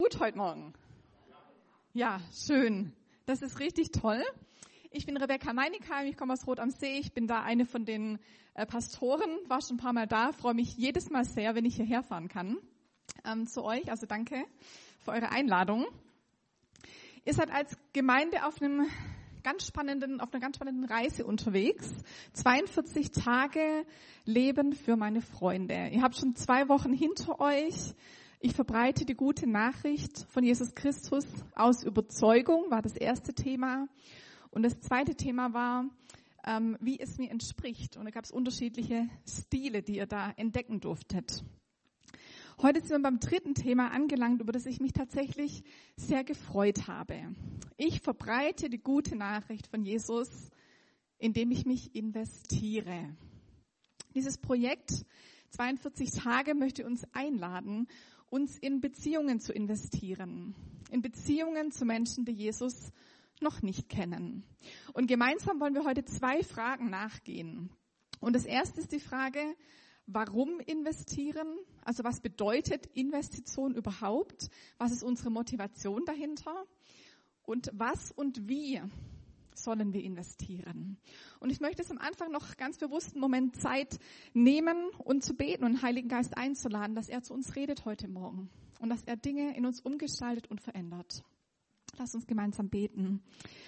gut heute Morgen? Ja, schön. Das ist richtig toll. Ich bin Rebecca Meinikheim, ich komme aus Rot am See. Ich bin da eine von den Pastoren, war schon ein paar Mal da, freue mich jedes Mal sehr, wenn ich hierher fahren kann zu euch. Also danke für eure Einladung. Ihr seid als Gemeinde auf einer ganz spannenden Reise unterwegs. 42 Tage Leben für meine Freunde. Ihr habt schon 2 Wochen hinter euch. Ich verbreite die gute Nachricht von Jesus Christus aus Überzeugung, war das erste Thema. Und das zweite Thema war, wie es mir entspricht. Und da gab es unterschiedliche Stile, die ihr da entdecken durftet. Heute sind wir beim dritten Thema angelangt, über das ich mich tatsächlich sehr gefreut habe. Ich verbreite die gute Nachricht von Jesus, indem ich mich investiere. Dieses Projekt 42 Tage möchte uns einladen, uns in Beziehungen zu investieren. In Beziehungen zu Menschen, die Jesus noch nicht kennen. Und gemeinsam wollen wir heute 2 Fragen nachgehen. Und das erste ist die Frage, warum investieren? Also was bedeutet Investition überhaupt? Was ist unsere Motivation dahinter? Und was und wie sollen wir investieren? Und ich möchte es am Anfang noch ganz bewusst einen Moment Zeit nehmen und zu beten und den Heiligen Geist einzuladen, dass er zu uns redet heute Morgen und dass er Dinge in uns umgestaltet und verändert. Lass uns gemeinsam beten.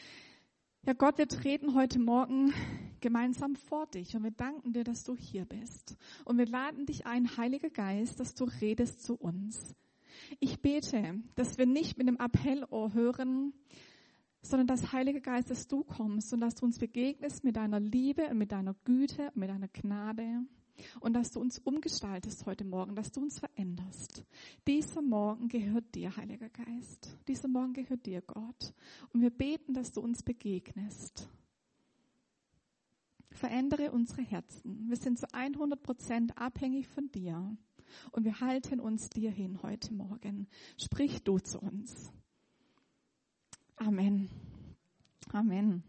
Ja Gott, wir treten heute Morgen gemeinsam vor dich und wir danken dir, dass du hier bist. Und wir laden dich ein, Heiliger Geist, dass du redest zu uns. Ich bete, dass wir nicht mit dem Appellohr hören, sondern dass, Heiliger Geist, dass du kommst und dass du uns begegnest mit deiner Liebe und mit deiner Güte und mit deiner Gnade und dass du uns umgestaltest heute Morgen, dass du uns veränderst. Dieser Morgen gehört dir, Heiliger Geist. Dieser Morgen gehört dir, Gott. Und wir beten, dass du uns begegnest. Verändere unsere Herzen. Wir sind zu 100% abhängig von dir und wir halten uns dir hin heute Morgen. Sprich du zu uns. Amen. Amen.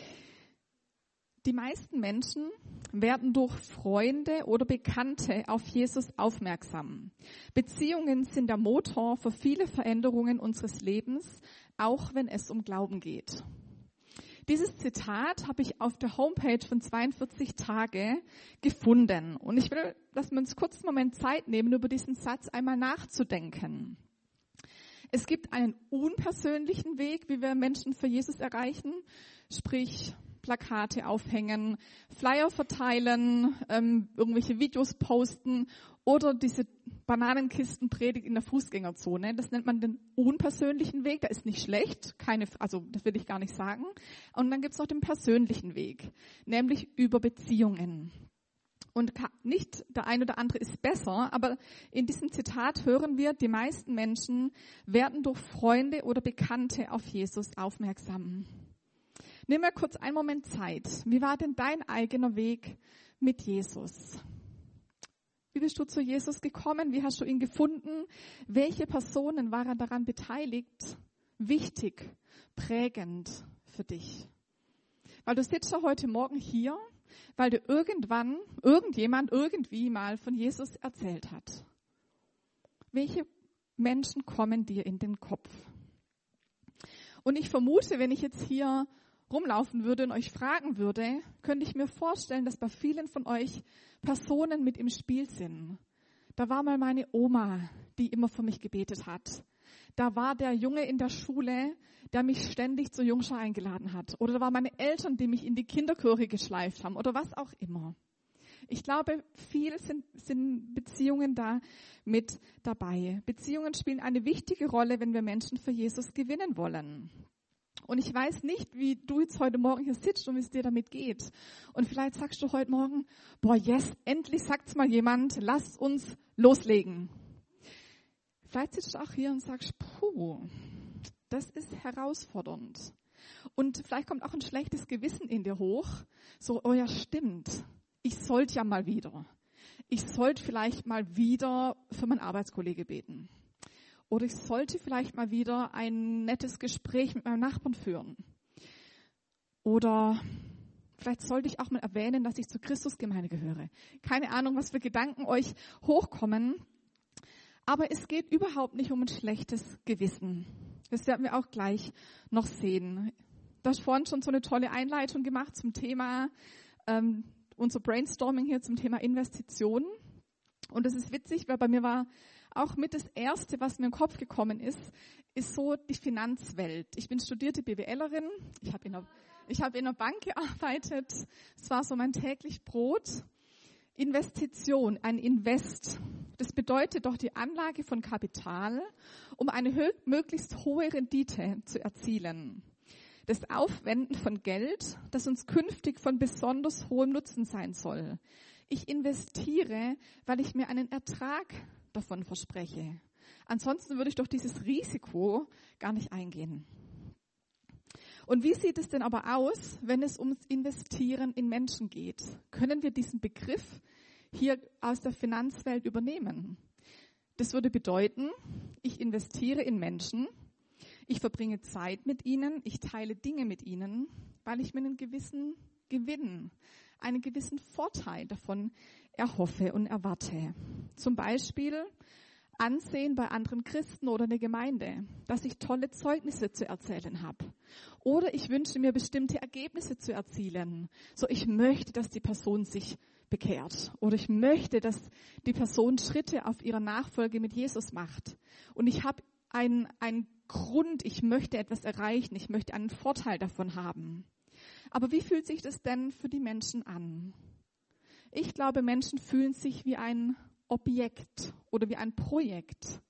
Die meisten Menschen werden durch Freunde oder Bekannte auf Jesus aufmerksam. Beziehungen sind der Motor für viele Veränderungen unseres Lebens, auch wenn es um Glauben geht. Dieses Zitat habe ich auf der Homepage von 42 Tage gefunden. Und ich will, dass wir uns kurz einen Moment Zeit nehmen, über diesen Satz einmal nachzudenken. Es gibt einen unpersönlichen Weg, wie wir Menschen für Jesus erreichen, sprich Plakate aufhängen, Flyer verteilen, irgendwelche Videos posten oder diese Bananenkistenpredigt in der Fußgängerzone. Das nennt man den unpersönlichen Weg. Der ist nicht schlecht, das will ich gar nicht sagen. Und dann gibt es noch den persönlichen Weg, nämlich über Beziehungen. Und nicht der eine oder andere ist besser, aber in diesem Zitat hören wir, die meisten Menschen werden durch Freunde oder Bekannte auf Jesus aufmerksam. Nimm mal kurz einen Moment Zeit. Wie war denn dein eigener Weg mit Jesus? Wie bist du zu Jesus gekommen? Wie hast du ihn gefunden? Welche Personen waren daran beteiligt? Wichtig, prägend für dich. Weil du sitzt ja heute Morgen hier, weil dir irgendjemand irgendwie mal von Jesus erzählt hat. Welche Menschen kommen dir in den Kopf? Und ich vermute, wenn ich jetzt hier rumlaufen würde und euch fragen würde, könnte ich mir vorstellen, dass bei vielen von euch Personen mit im Spiel sind. Da war mal meine Oma, die immer für mich gebetet hat. Da war der Junge in der Schule, der mich ständig zur Jungschar eingeladen hat. Oder da waren meine Eltern, die mich in die Kinderchöre geschleift haben. Oder was auch immer. Ich glaube, viel sind Beziehungen da mit dabei. Beziehungen spielen eine wichtige Rolle, wenn wir Menschen für Jesus gewinnen wollen. Und ich weiß nicht, wie du jetzt heute Morgen hier sitzt und wie es dir damit geht. Und vielleicht sagst du heute Morgen, yes, endlich sagt's mal jemand, lasst uns loslegen. Vielleicht sitzt du auch hier und sagst, das ist herausfordernd. Und vielleicht kommt auch ein schlechtes Gewissen in dir hoch. So, ja stimmt, ich sollte ja mal wieder. Ich sollte vielleicht mal wieder für meinen Arbeitskollege beten. Oder ich sollte vielleicht mal wieder ein nettes Gespräch mit meinem Nachbarn führen. Oder vielleicht sollte ich auch mal erwähnen, dass ich zur Christusgemeinde gehöre. Keine Ahnung, was für Gedanken euch hochkommen. Aber es geht überhaupt nicht um ein schlechtes Gewissen. Das werden wir auch gleich noch sehen. Du hast vorhin schon so eine tolle Einleitung gemacht zum Thema, unser Brainstorming hier zum Thema Investitionen. Und das ist witzig, weil bei mir war auch mit das Erste, was mir in den Kopf gekommen ist so die Finanzwelt. Ich bin studierte BWLerin, ich habe in einer Bank gearbeitet, es war so mein täglich Brot. Investition, ein Invest, das bedeutet doch die Anlage von Kapital, um eine möglichst hohe Rendite zu erzielen. Das Aufwenden von Geld, das uns künftig von besonders hohem Nutzen sein soll. Ich investiere, weil ich mir einen Ertrag davon verspreche. Ansonsten würde ich doch dieses Risiko gar nicht eingehen. Und wie sieht es denn aber aus, wenn es ums Investieren in Menschen geht? Können wir diesen Begriff hier aus der Finanzwelt übernehmen? Das würde bedeuten, ich investiere in Menschen, ich verbringe Zeit mit ihnen, ich teile Dinge mit ihnen, weil ich mir einen gewissen Gewinn, einen gewissen Vorteil davon erhoffe und erwarte. Zum Beispiel Ansehen bei anderen Christen oder in der Gemeinde, dass ich tolle Zeugnisse zu erzählen habe. Oder ich wünsche mir bestimmte Ergebnisse zu erzielen. So, ich möchte, dass die Person sich bekehrt. Oder ich möchte, dass die Person Schritte auf ihrer Nachfolge mit Jesus macht. Und ich habe einen Grund, ich möchte etwas erreichen, ich möchte einen Vorteil davon haben. Aber wie fühlt sich das denn für die Menschen an? Ich glaube, Menschen fühlen sich wie ein Objekt oder wie ein Projekt.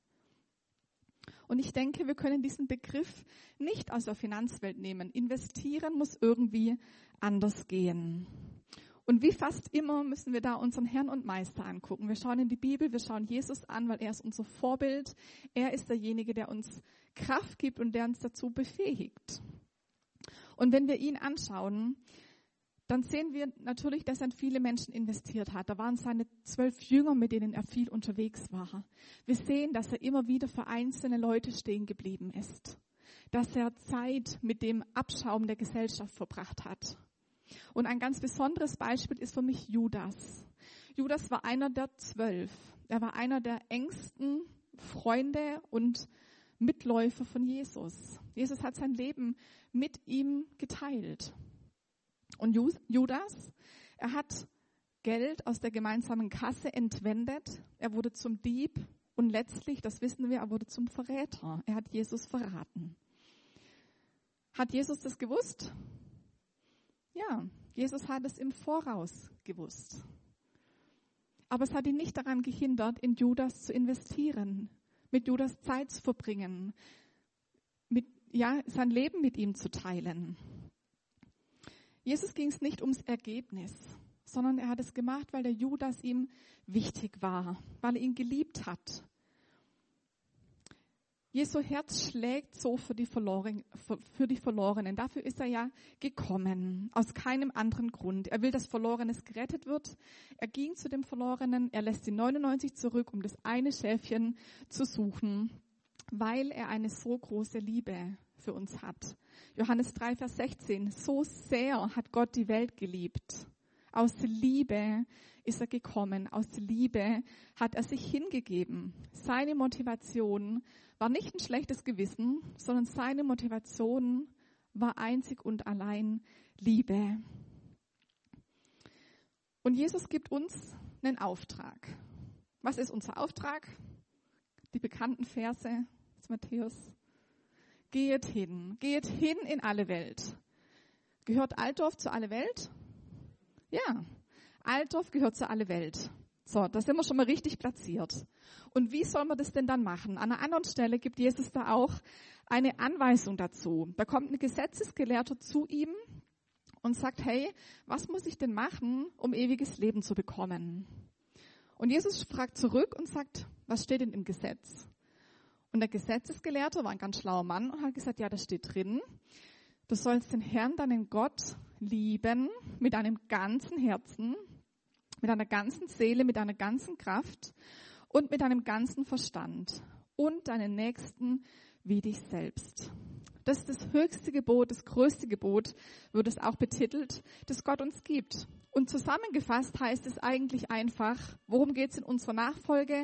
Und ich denke, wir können diesen Begriff nicht aus der Finanzwelt nehmen. Investieren muss irgendwie anders gehen. Und wie fast immer müssen wir da unseren Herrn und Meister angucken. Wir schauen in die Bibel, wir schauen Jesus an, weil er ist unser Vorbild. Er ist derjenige, der uns Kraft gibt und der uns dazu befähigt. Und wenn wir ihn anschauen, dann sehen wir natürlich, dass er in viele Menschen investiert hat. Da waren seine 12 Jünger, mit denen er viel unterwegs war. Wir sehen, dass er immer wieder für einzelne Leute stehen geblieben ist. Dass er Zeit mit dem Abschaum der Gesellschaft verbracht hat. Und ein ganz besonderes Beispiel ist für mich Judas. Judas war einer der 12. Er war einer der engsten Freunde und Mitläufer von Jesus. Jesus hat sein Leben mit ihm geteilt. Und Judas, er hat Geld aus der gemeinsamen Kasse entwendet. Er wurde zum Dieb und letztlich, das wissen wir, er wurde zum Verräter. Er hat Jesus verraten. Hat Jesus das gewusst? Ja, Jesus hat es im Voraus gewusst. Aber es hat ihn nicht daran gehindert, in Judas zu investieren, mit Judas Zeit zu verbringen, sein Leben mit ihm zu teilen. Jesus ging es nicht ums Ergebnis, sondern er hat es gemacht, weil der Judas ihm wichtig war, weil er ihn geliebt hat. Jesu Herz schlägt so für die Verlorenen. Dafür ist er ja gekommen, aus keinem anderen Grund. Er will, dass Verlorenes gerettet wird. Er ging zu dem Verlorenen, er lässt die 99 zurück, um das eine Schäfchen zu suchen, weil er eine so große Liebe für uns hat. Johannes 3, Vers 16. So sehr hat Gott die Welt geliebt. Aus Liebe ist er gekommen. Aus Liebe hat er sich hingegeben. Seine Motivation war nicht ein schlechtes Gewissen, sondern seine Motivation war einzig und allein Liebe. Und Jesus gibt uns einen Auftrag. Was ist unser Auftrag? Die bekannten Verse aus Matthäus. Geht hin in alle Welt. Gehört Altdorf zu alle Welt? Ja, Altdorf gehört zu alle Welt. So, da sind wir schon mal richtig platziert. Und wie soll man das denn dann machen? An einer anderen Stelle gibt Jesus da auch eine Anweisung dazu. Da kommt ein Gesetzesgelehrter zu ihm und sagt, hey, was muss ich denn machen, um ewiges Leben zu bekommen? Und Jesus fragt zurück und sagt, was steht denn im Gesetz? Und der Gesetzesgelehrte war ein ganz schlauer Mann und hat gesagt, ja, das steht drin. Du sollst den Herrn, deinen Gott, lieben mit deinem ganzen Herzen, mit deiner ganzen Seele, mit deiner ganzen Kraft und mit deinem ganzen Verstand und deinen Nächsten wie dich selbst. Das ist das höchste Gebot, das größte Gebot, wird es auch betitelt, das Gott uns gibt. Und zusammengefasst heißt es eigentlich einfach, worum geht es in unserer Nachfolge?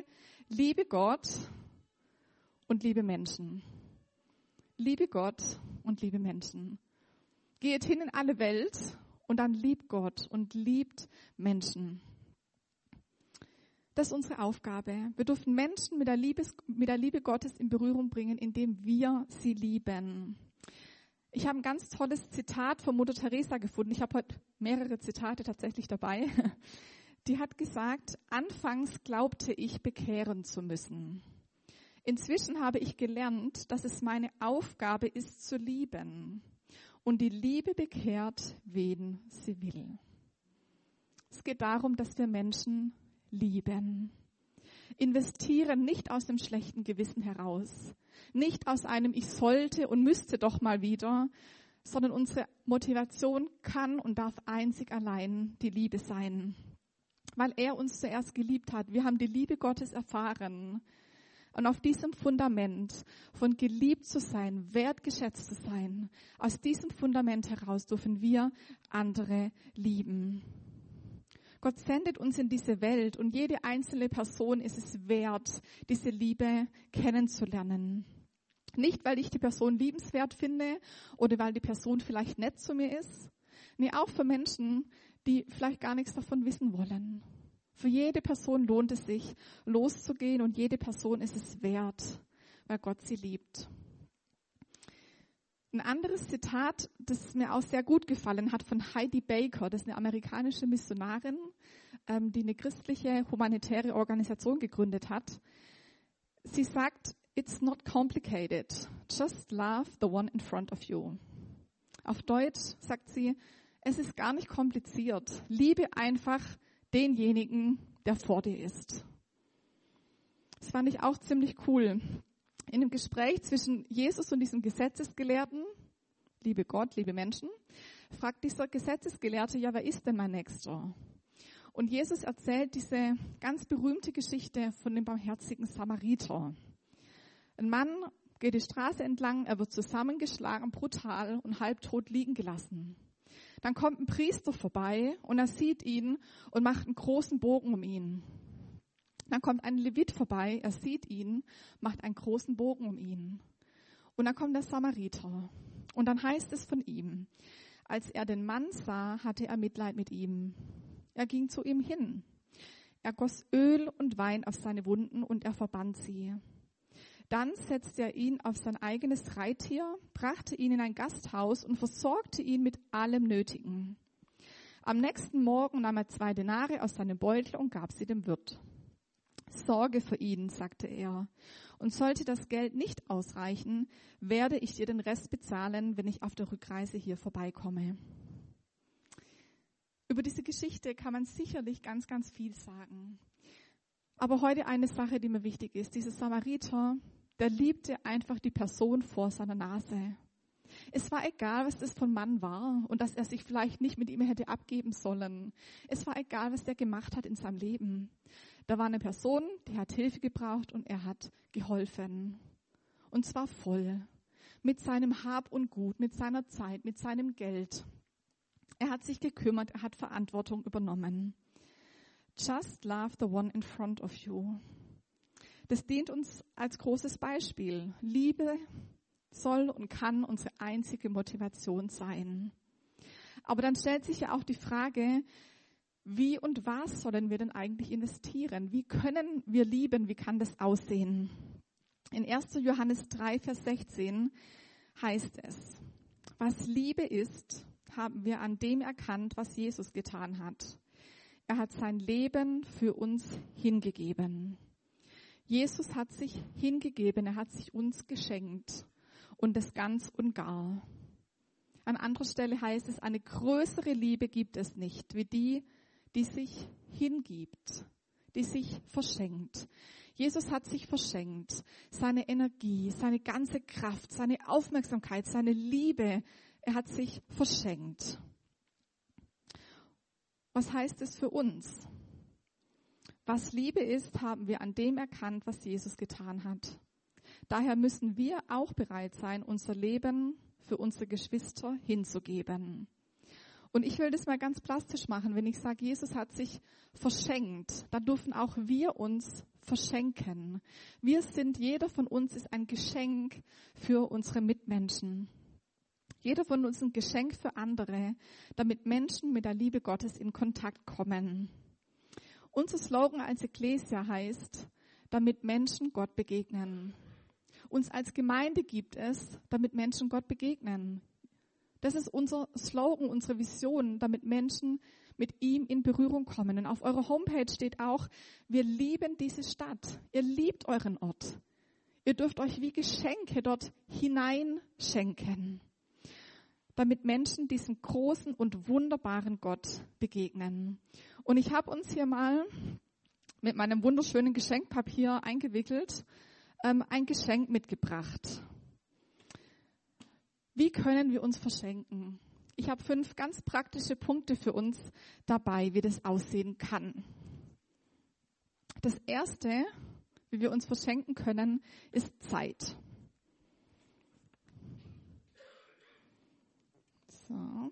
Liebe Gott und liebe Menschen. Liebe Gott und liebe Menschen. Geht hin in alle Welt und dann liebt Gott und liebt Menschen. Das ist unsere Aufgabe. Wir dürfen Menschen mit der Liebe Gottes in Berührung bringen, indem wir sie lieben. Ich habe ein ganz tolles Zitat von Mutter Teresa gefunden. Ich habe heute mehrere Zitate tatsächlich dabei. Die hat gesagt, anfangs glaubte ich, bekehren zu müssen. Inzwischen habe ich gelernt, dass es meine Aufgabe ist, zu lieben. Und die Liebe bekehrt, wen sie will. Es geht darum, dass wir Menschen lieben. Investieren nicht aus dem schlechten Gewissen heraus. Nicht aus einem Ich sollte und müsste doch mal wieder, sondern unsere Motivation kann und darf einzig allein die Liebe sein. Weil er uns zuerst geliebt hat. Wir haben die Liebe Gottes erfahren. Und auf diesem Fundament von geliebt zu sein, wertgeschätzt zu sein, aus diesem Fundament heraus dürfen wir andere lieben. Gott sendet uns in diese Welt und jede einzelne Person ist es wert, diese Liebe kennenzulernen. Nicht, weil ich die Person liebenswert finde oder weil die Person vielleicht nett zu mir ist. Nee, auch für Menschen, die vielleicht gar nichts davon wissen wollen. Für jede Person lohnt es sich, loszugehen und jede Person ist es wert, weil Gott sie liebt. Ein anderes Zitat, das mir auch sehr gut gefallen hat, von Heidi Baker, das ist eine amerikanische Missionarin, die eine christliche humanitäre Organisation gegründet hat. Sie sagt, it's not complicated, just love the one in front of you. Auf Deutsch sagt sie, es ist gar nicht kompliziert, liebe einfach denjenigen, der vor dir ist. Das fand ich auch ziemlich cool. In dem Gespräch zwischen Jesus und diesem Gesetzesgelehrten, liebe Gott, liebe Menschen, fragt dieser Gesetzesgelehrte, ja, wer ist denn mein Nächster? Und Jesus erzählt diese ganz berühmte Geschichte von dem barmherzigen Samariter. Ein Mann geht die Straße entlang, er wird zusammengeschlagen, brutal und halbtot liegen gelassen. Dann kommt ein Priester vorbei und er sieht ihn und macht einen großen Bogen um ihn. Dann kommt ein Levit vorbei, er sieht ihn, macht einen großen Bogen um ihn. Und dann kommt der Samariter. Und dann heißt es von ihm, als er den Mann sah, hatte er Mitleid mit ihm. Er ging zu ihm hin. Er goss Öl und Wein auf seine Wunden und er verband sie. Dann setzte er ihn auf sein eigenes Reittier, brachte ihn in ein Gasthaus und versorgte ihn mit allem Nötigen. Am nächsten Morgen nahm er 2 Denare aus seinem Beutel und gab sie dem Wirt. Sorge für ihn, sagte er, und sollte das Geld nicht ausreichen, werde ich dir den Rest bezahlen, wenn ich auf der Rückreise hier vorbeikomme. Über diese Geschichte kann man sicherlich ganz, ganz viel sagen. Aber heute eine Sache, die mir wichtig ist. Dieser Samariter, der liebte einfach die Person vor seiner Nase. Es war egal, was das für ein Mann war und dass er sich vielleicht nicht mit ihm hätte abgeben sollen. Es war egal, was der gemacht hat in seinem Leben. Da war eine Person, die hat Hilfe gebraucht und er hat geholfen. Und zwar voll. Mit seinem Hab und Gut, mit seiner Zeit, mit seinem Geld. Er hat sich gekümmert, er hat Verantwortung übernommen. Just love the one in front of you. Das dient uns als großes Beispiel. Liebe soll und kann unsere einzige Motivation sein. Aber dann stellt sich ja auch die Frage, wie und was sollen wir denn eigentlich investieren? Wie können wir lieben? Wie kann das aussehen? In 1. Johannes 3, Vers 16 heißt es, was Liebe ist, haben wir an dem erkannt, was Jesus getan hat. Er hat sein Leben für uns hingegeben. Jesus hat sich hingegeben, er hat sich uns geschenkt und das ganz und gar. An anderer Stelle heißt es, eine größere Liebe gibt es nicht, wie die, die sich hingibt, die sich verschenkt. Jesus hat sich verschenkt, seine Energie, seine ganze Kraft, seine Aufmerksamkeit, seine Liebe, er hat sich verschenkt. Was heißt es für uns? Was Liebe ist, haben wir an dem erkannt, was Jesus getan hat. Daher müssen wir auch bereit sein, unser Leben für unsere Geschwister hinzugeben. Und ich will das mal ganz plastisch machen. Wenn ich sage, Jesus hat sich verschenkt, dann dürfen auch wir uns verschenken. Jeder von uns ist ein Geschenk für unsere Mitmenschen. Jeder von uns ist ein Geschenk für andere, damit Menschen mit der Liebe Gottes in Kontakt kommen. Unser Slogan als Ekklesia heißt, damit Menschen Gott begegnen. Uns als Gemeinde gibt es, damit Menschen Gott begegnen. Das ist unser Slogan, unsere Vision, damit Menschen mit ihm in Berührung kommen. Und auf eurer Homepage steht auch, wir lieben diese Stadt. Ihr liebt euren Ort. Ihr dürft euch wie Geschenke dort hineinschenken, damit Menschen diesem großen und wunderbaren Gott begegnen. Und ich habe uns hier mal mit meinem wunderschönen Geschenkpapier eingewickelt, ein Geschenk mitgebracht. Wie können wir uns verschenken? Ich habe 5 ganz praktische Punkte für uns dabei, wie das aussehen kann. Das erste, wie wir uns verschenken können, ist Zeit. So.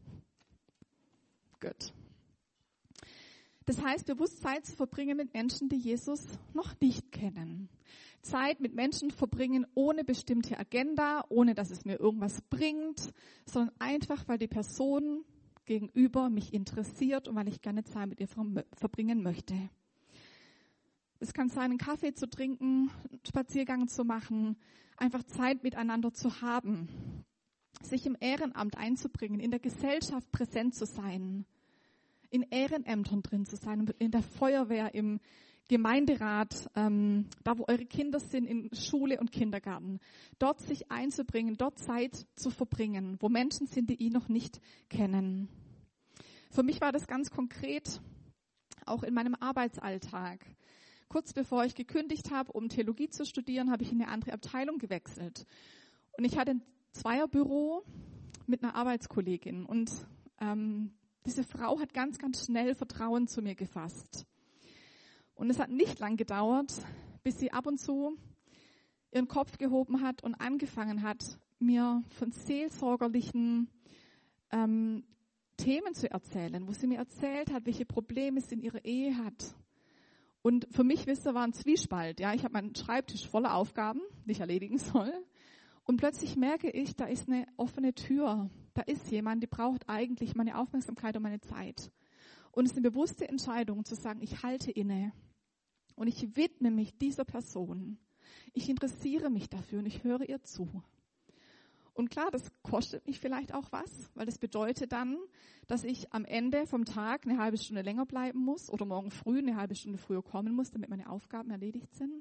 Gut. Das heißt, bewusst Zeit zu verbringen mit Menschen, die Jesus noch nicht kennen. Zeit mit Menschen verbringen ohne bestimmte Agenda, ohne dass es mir irgendwas bringt, sondern einfach, weil die Person gegenüber mich interessiert und weil ich gerne Zeit mit ihr verbringen möchte. Es kann sein, einen Kaffee zu trinken, einen Spaziergang zu machen, einfach Zeit miteinander zu haben, sich im Ehrenamt einzubringen, in der Gesellschaft präsent zu sein, in Ehrenämtern drin zu sein, in der Feuerwehr, im Gemeinderat, da wo eure Kinder sind, in Schule und Kindergarten. Dort sich einzubringen, dort Zeit zu verbringen, wo Menschen sind, die ihn noch nicht kennen. Für mich war das ganz konkret auch in meinem Arbeitsalltag. Kurz bevor ich gekündigt habe, um Theologie zu studieren, habe ich in eine andere Abteilung gewechselt. Und ich hatte ein Zweierbüro mit einer Arbeitskollegin. Und diese Frau hat ganz, ganz schnell Vertrauen zu mir gefasst. Und es hat nicht lang gedauert, bis sie ab und zu ihren Kopf gehoben hat und angefangen hat, mir von seelsorgerlichen Themen zu erzählen, wo sie mir erzählt hat, welche Probleme sie in ihrer Ehe hat. Und für mich, wisst ihr, war ein Zwiespalt. Ja, ich habe meinen Schreibtisch voller Aufgaben, die ich erledigen soll. Und plötzlich merke ich, da ist eine offene Tür. Da ist jemand, die braucht eigentlich meine Aufmerksamkeit und meine Zeit. Und es ist eine bewusste Entscheidung zu sagen, ich halte inne und ich widme mich dieser Person. Ich interessiere mich dafür und ich höre ihr zu. Und klar, das kostet mich vielleicht auch was, weil das bedeutet dann, dass ich am Ende vom Tag eine halbe Stunde länger bleiben muss oder morgen früh eine halbe Stunde früher kommen muss, damit meine Aufgaben erledigt sind.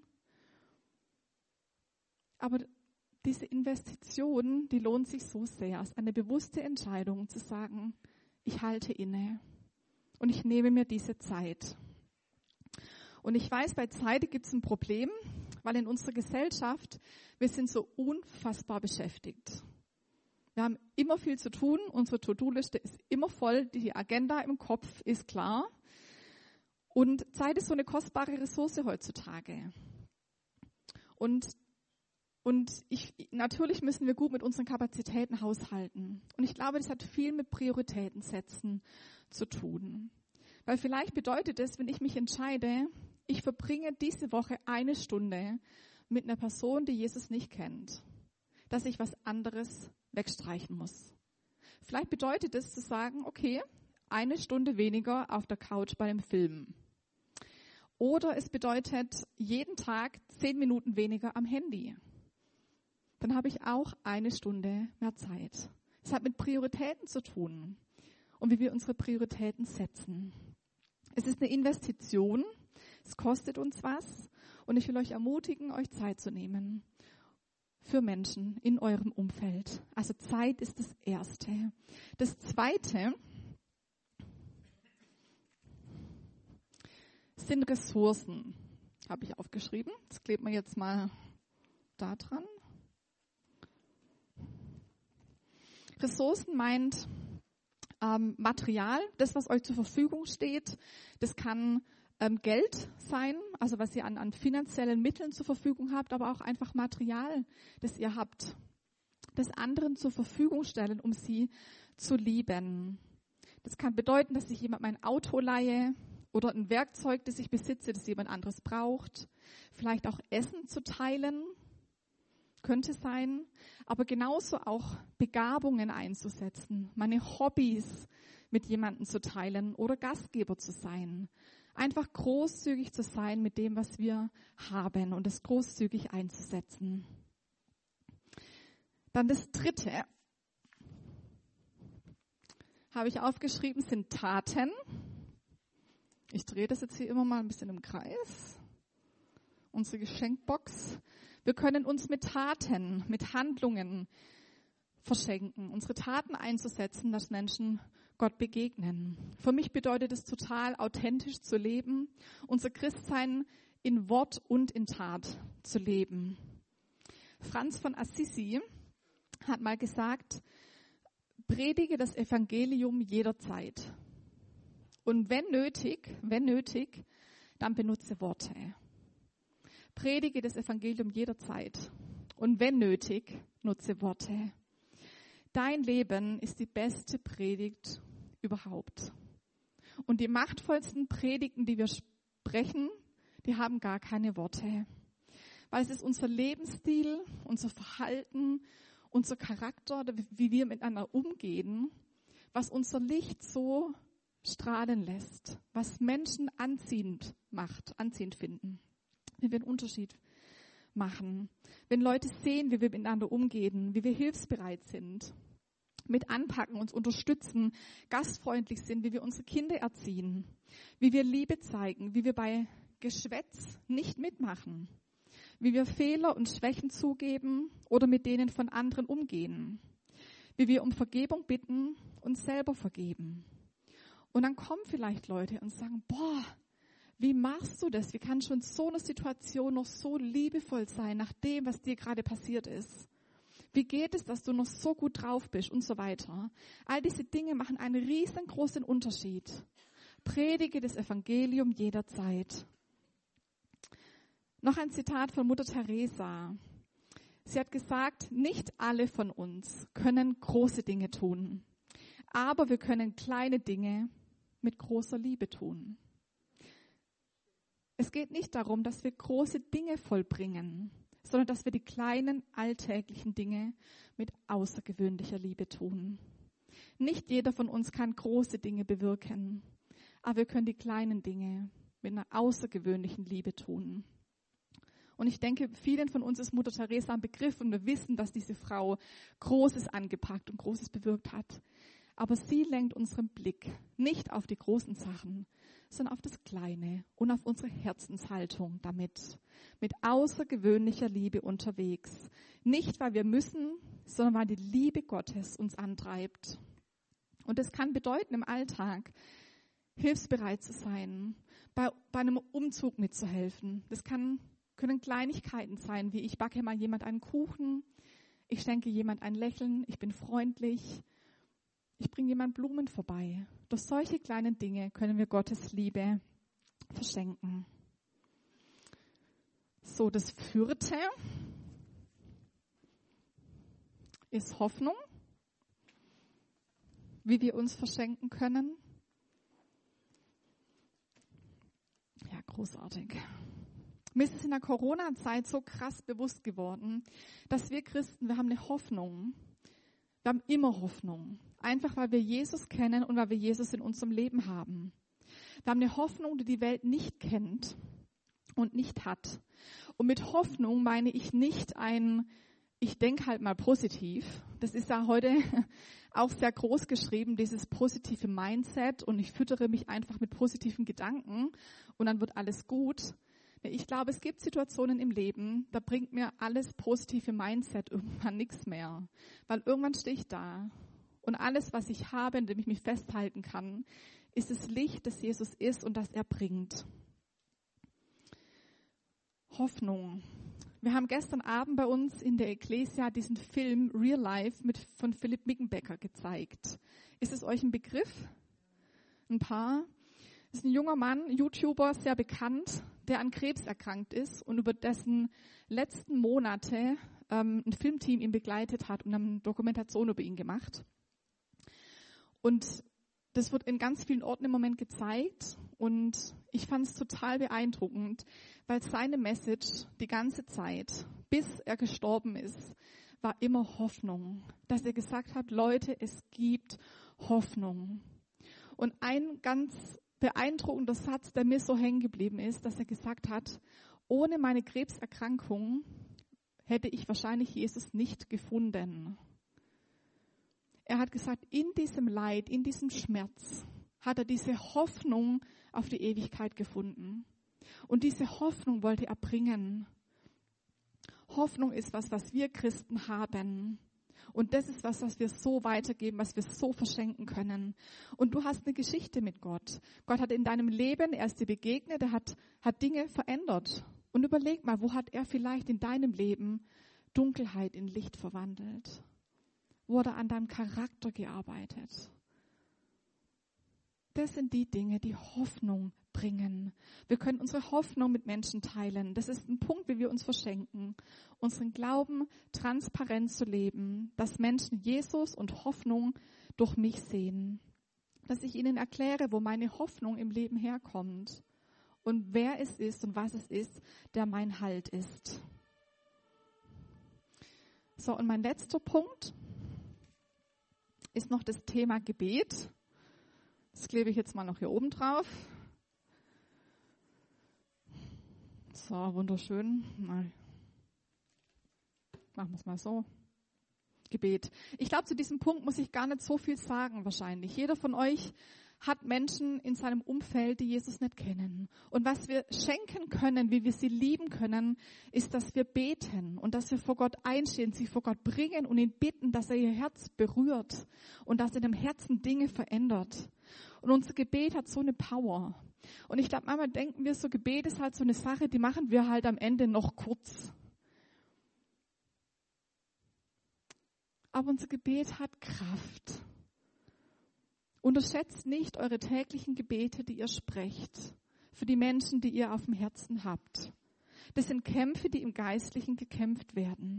Aber diese Investition, die lohnt sich so sehr. Es ist eine bewusste Entscheidung zu sagen, ich halte inne und ich nehme mir diese Zeit. Und ich weiß, bei Zeit gibt es ein Problem, weil in unserer Gesellschaft, wir sind so unfassbar beschäftigt. Wir haben immer viel zu tun, unsere To-Do-Liste ist immer voll, die Agenda im Kopf ist klar. Und Zeit ist so eine kostbare Ressource heutzutage. Und natürlich müssen wir gut mit unseren Kapazitäten haushalten. Und ich glaube, das hat viel mit Prioritäten setzen zu tun. Weil vielleicht bedeutet es, wenn ich mich entscheide, ich verbringe diese Woche 1 Stunde mit einer Person, die Jesus nicht kennt, dass ich was anderes wegstreichen muss. Vielleicht bedeutet es zu sagen, okay, 1 Stunde weniger auf der Couch bei einem Film. Oder es bedeutet jeden Tag 10 Minuten weniger am Handy. Dann habe ich auch 1 Stunde mehr Zeit. Es hat mit Prioritäten zu tun und wie wir unsere Prioritäten setzen. Es ist eine Investition, es kostet uns was und ich will euch ermutigen, euch Zeit zu nehmen für Menschen in eurem Umfeld. Also Zeit ist das Erste. Das Zweite sind Ressourcen, habe ich aufgeschrieben. Das klebt man jetzt mal da dran. Ressourcen meint Material, das, was euch zur Verfügung steht. Das kann Geld sein, also was ihr an finanziellen Mitteln zur Verfügung habt, aber auch einfach Material, das ihr habt, das anderen zur Verfügung stellen, um sie zu lieben. Das kann bedeuten, dass ich jemand mein Auto leihe oder ein Werkzeug, das ich besitze, das jemand anderes braucht. Vielleicht auch Essen zu teilen, könnte sein. Aber genauso auch Begabungen einzusetzen, meine Hobbys mit jemandem zu teilen oder Gastgeber zu sein. Einfach großzügig zu sein mit dem, was wir haben und es großzügig einzusetzen. Dann das Dritte, habe ich aufgeschrieben, sind Taten. Ich drehe das jetzt hier immer mal ein bisschen im Kreis. Unsere Geschenkbox. Wir können uns mit Taten, mit Handlungen verschenken, unsere Taten einzusetzen, dass Menschen Gott begegnen. Für mich bedeutet es total authentisch zu leben, unser Christsein in Wort und in Tat zu leben. Franz von Assisi hat mal gesagt, predige das Evangelium jederzeit. Und wenn nötig, dann benutze Worte. Predige das Evangelium jederzeit. Und wenn nötig, nutze Worte. Dein Leben ist die beste Predigt überhaupt. Und die machtvollsten Predigten, die wir sprechen, die haben gar keine Worte. Weil es ist unser Lebensstil, unser Verhalten, unser Charakter, wie wir miteinander umgehen, was unser Licht so strahlen lässt, was Menschen anziehend finden, wie wir einen Unterschied machen. Wenn Leute sehen, wie wir miteinander umgehen, wie wir hilfsbereit sind, mit anpacken, uns unterstützen, gastfreundlich sind, wie wir unsere Kinder erziehen, wie wir Liebe zeigen, wie wir bei Geschwätz nicht mitmachen, wie wir Fehler und Schwächen zugeben oder mit denen von anderen umgehen, wie wir um Vergebung bitten und selber vergeben. Und dann kommen vielleicht Leute und sagen, boah, wie machst du das? Wie kann schon so eine Situation noch so liebevoll sein, nach dem, was dir gerade passiert ist? Wie geht es, dass du noch so gut drauf bist und so weiter? All diese Dinge machen einen riesengroßen Unterschied. Predige das Evangelium jederzeit. Noch ein Zitat von Mutter Teresa. Sie hat gesagt, nicht alle von uns können große Dinge tun, aber wir können kleine Dinge mit großer Liebe tun. Es geht nicht darum, dass wir große Dinge vollbringen, sondern dass wir die kleinen alltäglichen Dinge mit außergewöhnlicher Liebe tun. Nicht jeder von uns kann große Dinge bewirken, aber wir können die kleinen Dinge mit einer außergewöhnlichen Liebe tun. Und ich denke, vielen von uns ist Mutter Teresa ein Begriff und wir wissen, dass diese Frau Großes angepackt und Großes bewirkt hat. Aber sie lenkt unseren Blick nicht auf die großen Sachen, sondern auf das Kleine und auf unsere Herzenshaltung damit. Mit außergewöhnlicher Liebe unterwegs. Nicht, weil wir müssen, sondern weil die Liebe Gottes uns antreibt. Und das kann bedeuten, im Alltag hilfsbereit zu sein, bei einem Umzug mitzuhelfen. Das können Kleinigkeiten sein, wie ich backe mal jemand einen Kuchen, ich schenke jemand ein Lächeln, ich bin freundlich. Ich bringe jemand Blumen vorbei. Durch solche kleinen Dinge können wir Gottes Liebe verschenken. So, das 4. ist Hoffnung, wie wir uns verschenken können. Ja, großartig. Mir ist es in der Corona-Zeit so krass bewusst geworden, dass wir Christen, wir haben eine Hoffnung. Wir haben immer Hoffnung. Einfach, weil wir Jesus kennen und weil wir Jesus in unserem Leben haben. Wir haben eine Hoffnung, die die Welt nicht kennt und nicht hat. Und mit Hoffnung meine ich nicht ich denke halt mal positiv. Das ist ja heute auch sehr groß geschrieben, dieses positive Mindset. Und ich füttere mich einfach mit positiven Gedanken und dann wird alles gut. Ich glaube, es gibt Situationen im Leben, da bringt mir alles positive Mindset irgendwann nichts mehr. Weil irgendwann stehe ich da und alles, was ich habe, in dem ich mich festhalten kann, ist das Licht, das Jesus ist und das er bringt. Hoffnung. Wir haben gestern Abend bei uns in der Ecclesia diesen Film Real Life von Philipp Mickenbecker gezeigt. Ist es euch ein Begriff? Ein paar? Das ist ein junger Mann, YouTuber, sehr bekannt, der an Krebs erkrankt ist und über dessen letzten Monate ein Filmteam ihn begleitet hat und eine Dokumentation über ihn gemacht. Und Das wird in ganz vielen Orten im Moment gezeigt und ich fand es total beeindruckend, weil seine Message die ganze Zeit, bis er gestorben ist, war immer Hoffnung. Dass er gesagt hat, Leute, es gibt Hoffnung. Und ein ganz beeindruckender Satz, der mir so hängen geblieben ist, dass er gesagt hat, ohne meine Krebserkrankung hätte ich wahrscheinlich Jesus nicht gefunden. Er hat gesagt, in diesem Leid, in diesem Schmerz hat er diese Hoffnung auf die Ewigkeit gefunden. Und diese Hoffnung wollte er bringen. Hoffnung ist was wir Christen haben. Und das ist was wir so weitergeben, was wir so verschenken können. Und du hast eine Geschichte mit Gott. Gott hat in deinem Leben, er ist dir begegnet, er hat Dinge verändert. Und überleg mal, wo hat er vielleicht in deinem Leben Dunkelheit in Licht verwandelt? Wo hat er an deinem Charakter gearbeitet? Das sind die Dinge, die Hoffnung bringen. Wir können unsere Hoffnung mit Menschen teilen. Das ist ein Punkt, wie wir uns verschenken. Unseren Glauben transparent zu leben, dass Menschen Jesus und Hoffnung durch mich sehen. Dass ich ihnen erkläre, wo meine Hoffnung im Leben herkommt und wer es ist und was es ist, der mein Halt ist. So, und mein letzter Punkt ist noch das Thema Gebet. Das klebe ich jetzt mal noch hier oben drauf. So, wunderschön. Mal. Machen wir es mal so. Gebet. Ich glaube, zu diesem Punkt muss ich gar nicht so viel sagen wahrscheinlich. Jeder von euch hat Menschen in seinem Umfeld, die Jesus nicht kennen. Und was wir schenken können, wie wir sie lieben können, ist, dass wir beten und dass wir vor Gott einstehen, sie vor Gott bringen und ihn bitten, dass er ihr Herz berührt und dass er in dem Herzen Dinge verändert. Und unser Gebet hat so eine Power. Und ich glaube, manchmal denken wir so, Gebet ist halt so eine Sache, die machen wir halt am Ende noch kurz. Aber unser Gebet hat Kraft. Unterschätzt nicht eure täglichen Gebete, die ihr sprecht, für die Menschen, die ihr auf dem Herzen habt. Das sind Kämpfe, die im Geistlichen gekämpft werden.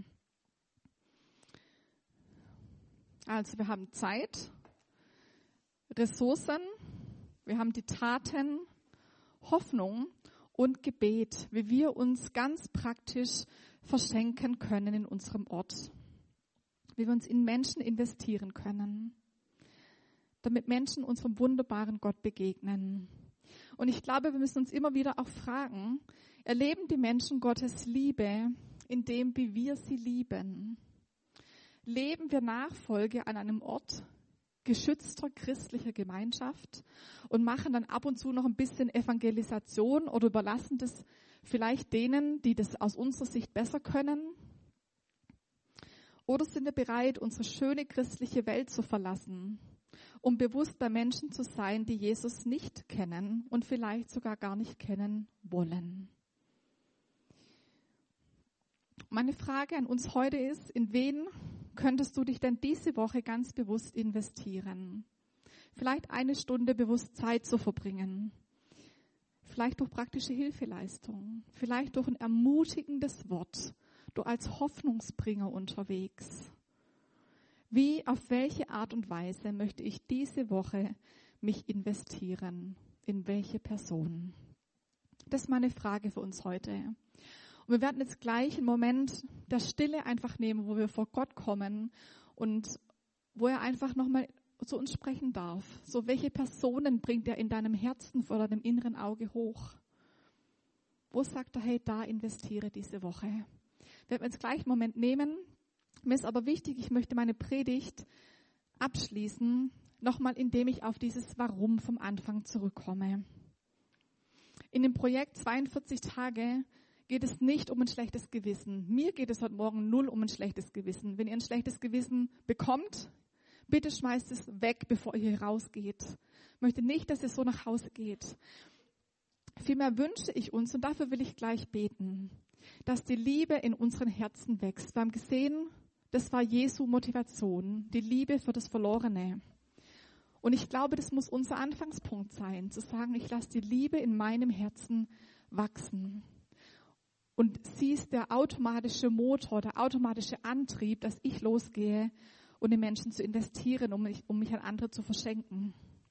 Also wir haben Zeit, Ressourcen, wir haben die Taten, Hoffnung und Gebet, wie wir uns ganz praktisch verschenken können in unserem Ort. Wie wir uns in Menschen investieren können, damit Menschen unserem wunderbaren Gott begegnen. Und ich glaube, wir müssen uns immer wieder auch fragen, erleben die Menschen Gottes Liebe in dem, wie wir sie lieben? Leben wir Nachfolge an einem Ort geschützter christlicher Gemeinschaft und machen dann ab und zu noch ein bisschen Evangelisation oder überlassen das vielleicht denen, die das aus unserer Sicht besser können? Oder sind wir bereit, unsere schöne christliche Welt zu verlassen, um bewusst bei Menschen zu sein, die Jesus nicht kennen und vielleicht sogar gar nicht kennen wollen? Meine Frage an uns heute ist, in wen könntest du dich denn diese Woche ganz bewusst investieren? Vielleicht eine Stunde bewusst Zeit zu verbringen. Vielleicht durch praktische Hilfeleistung. Vielleicht durch ein ermutigendes Wort. Du als Hoffnungsbringer unterwegs. Wie, auf welche Art und Weise möchte ich diese Woche mich investieren? In welche Person? Das ist meine Frage für uns heute. Und wir werden jetzt gleich einen Moment der Stille einfach nehmen, wo wir vor Gott kommen und wo er einfach nochmal zu uns sprechen darf. So, welche Personen bringt er in deinem Herzen vor deinem inneren Auge hoch? Wo sagt er, hey, da investiere diese Woche? Wir werden jetzt gleich einen Moment nehmen. Mir ist aber wichtig, ich möchte meine Predigt abschließen, nochmal indem ich auf dieses Warum vom Anfang zurückkomme. In dem Projekt 42 Tage geht es nicht um ein schlechtes Gewissen. Mir geht es heute Morgen null um ein schlechtes Gewissen. Wenn ihr ein schlechtes Gewissen bekommt, bitte schmeißt es weg, bevor ihr hier rausgeht. Ich möchte nicht, dass ihr so nach Hause geht. Vielmehr wünsche ich uns, und dafür will ich gleich beten, dass die Liebe in unseren Herzen wächst. Wir haben gesehen, das war Jesu Motivation, die Liebe für das Verlorene. Und ich glaube, das muss unser Anfangspunkt sein, zu sagen, ich lasse die Liebe in meinem Herzen wachsen. Und sie ist der automatische Motor, der automatische Antrieb, dass ich losgehe und in Menschen zu investieren, um mich an andere zu verschenken.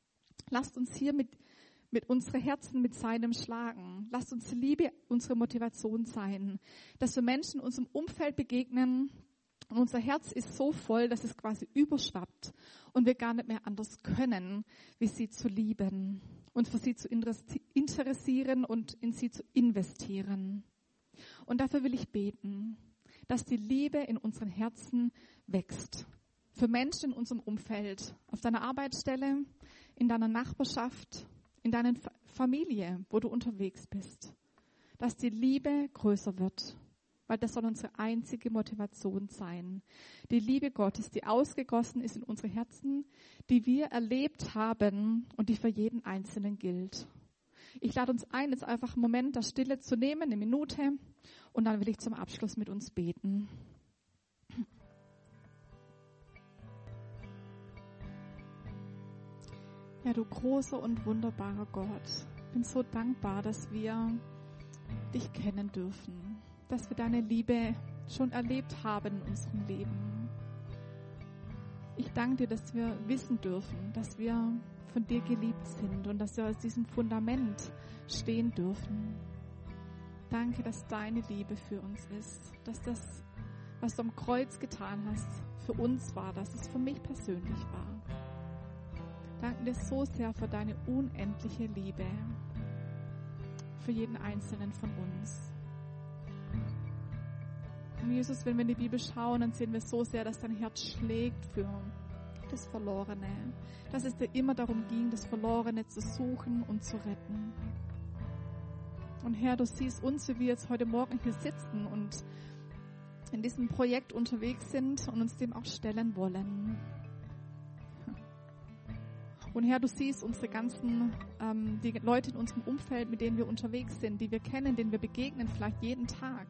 Lasst uns hier mit unseren Herzen mit seinem schlagen. Lasst uns Liebe unsere Motivation sein, dass wir Menschen in unserem Umfeld begegnen und unser Herz ist so voll, dass es quasi überschwappt und wir gar nicht mehr anders können, wie sie zu lieben und für sie zu interessieren und in sie zu investieren. Und dafür will ich beten, dass die Liebe in unseren Herzen wächst. Für Menschen in unserem Umfeld, auf deiner Arbeitsstelle, in deiner Nachbarschaft, in deiner Familie, wo du unterwegs bist. Dass die Liebe größer wird, weil das soll unsere einzige Motivation sein. Die Liebe Gottes, die ausgegossen ist in unsere Herzen, die wir erlebt haben und die für jeden Einzelnen gilt. Ich lade uns ein, jetzt einfach einen Moment der Stille zu nehmen, eine Minute, und dann will ich zum Abschluss mit uns beten. Ja, du großer und wunderbarer Gott, ich bin so dankbar, dass wir dich kennen dürfen, dass wir deine Liebe schon erlebt haben in unserem Leben. Ich danke dir, dass wir wissen dürfen, dass wir von dir geliebt sind und dass wir aus diesem Fundament stehen dürfen. Danke, dass deine Liebe für uns ist, dass das, was du am Kreuz getan hast, für uns war, dass es für mich persönlich war. Danke dir so sehr für deine unendliche Liebe, für jeden Einzelnen von uns. Und Jesus, wenn wir in die Bibel schauen, dann sehen wir so sehr, dass dein Herz schlägt für das Verlorene. Dass es dir immer darum ging, das Verlorene zu suchen und zu retten. Und Herr, du siehst uns, wie wir jetzt heute Morgen hier sitzen und in diesem Projekt unterwegs sind und uns dem auch stellen wollen. Und Herr, du siehst unsere ganzen, die Leute in unserem Umfeld, mit denen wir unterwegs sind, die wir kennen, denen wir begegnen, vielleicht jeden Tag.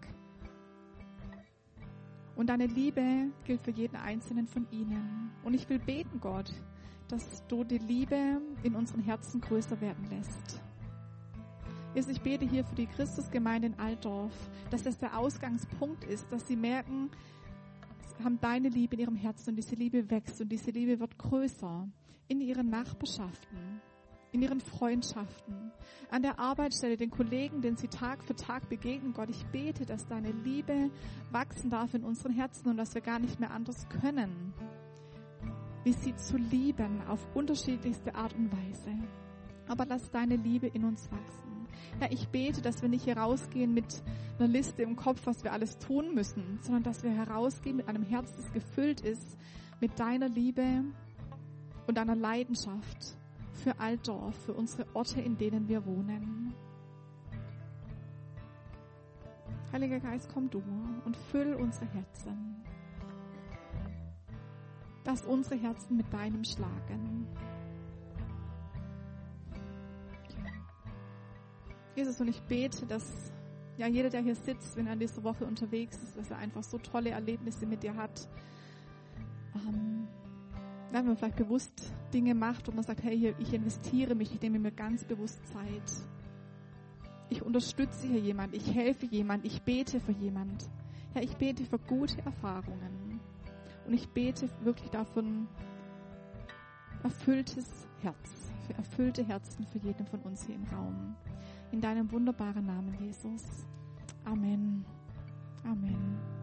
Und deine Liebe gilt für jeden Einzelnen von ihnen. Und ich will beten, Gott, dass du die Liebe in unseren Herzen größer werden lässt. Jesus, ich bete hier für die Christusgemeinde in Altdorf, dass das der Ausgangspunkt ist, dass sie merken, sie haben deine Liebe in ihrem Herzen und diese Liebe wächst und diese Liebe wird größer in ihren Nachbarschaften, in ihren Freundschaften, an der Arbeitsstelle, den Kollegen, denen sie Tag für Tag begegnen. Gott, ich bete, dass deine Liebe wachsen darf in unseren Herzen und dass wir gar nicht mehr anders können, wie sie zu lieben auf unterschiedlichste Art und Weise. Aber lass deine Liebe in uns wachsen. Ja, ich bete, dass wir nicht herausgehen mit einer Liste im Kopf, was wir alles tun müssen, sondern dass wir herausgehen mit einem Herz, das gefüllt ist mit deiner Liebe und deiner Leidenschaft für Altdorf, für unsere Orte, in denen wir wohnen. Heiliger Geist, komm du und füll unsere Herzen. Lass unsere Herzen mit deinem schlagen. Jesus, und ich bete, dass ja jeder, der hier sitzt, wenn er in dieser Woche unterwegs ist, dass er einfach so tolle Erlebnisse mit dir hat. Wenn man vielleicht bewusst Dinge macht, wo man sagt, hey, ich investiere mich, ich nehme mir ganz bewusst Zeit. Ich unterstütze hier jemand, ich helfe jemand, ich bete für jemand. Ja, ich bete für gute Erfahrungen. Und ich bete wirklich davon erfülltes Herz, für erfüllte Herzen für jeden von uns hier im Raum. In deinem wunderbaren Namen, Jesus. Amen. Amen.